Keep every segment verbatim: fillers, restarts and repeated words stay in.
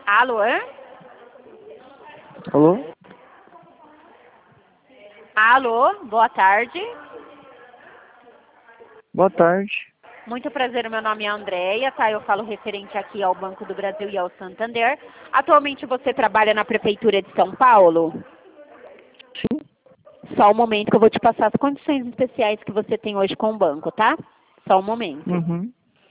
Alô? Alô? Alô, boa tarde. Boa tarde. Muito prazer, meu nome é Andréia, tá? Eu falo referente aqui ao Banco do Brasil e ao Santander. Atualmente você trabalha na Prefeitura de São Paulo? Sim. Só um momento que eu vou te passar as condições especiais que você tem hoje com o banco, tá? Só um momento. Uhum.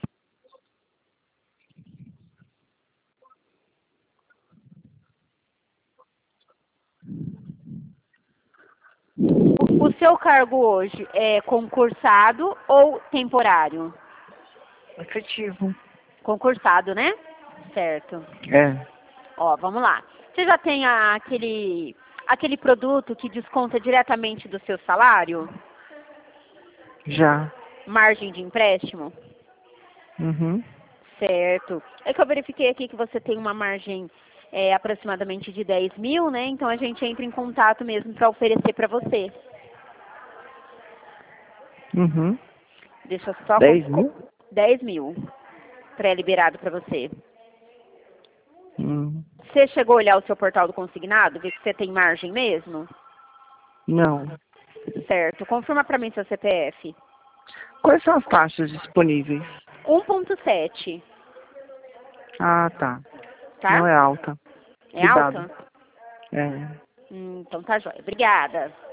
O, o seu cargo hoje é concursado ou temporário? Efetivo. Concursado, né? Certo. É. Ó, vamos lá. Você já tem a- aquele, aquele produto que desconta diretamente do seu salário? Já. Margem de empréstimo? Uhum. Certo. É que eu verifiquei aqui que você tem uma margem é, aproximadamente de dez mil, né? Então a gente entra em contato mesmo para oferecer para você. Uhum. Deixa eu só... Dez com- mil? com- dez mil pré-liberado para você. Hum. Você chegou a olhar o seu portal do consignado? Ver que você tem margem mesmo? Não. Certo. Confirma para mim seu C P F. Quais são as taxas disponíveis? um ponto sete, Ah, tá. tá? Não é alta. É Cuidado. alta? É. Hum, então tá jóia. Obrigada.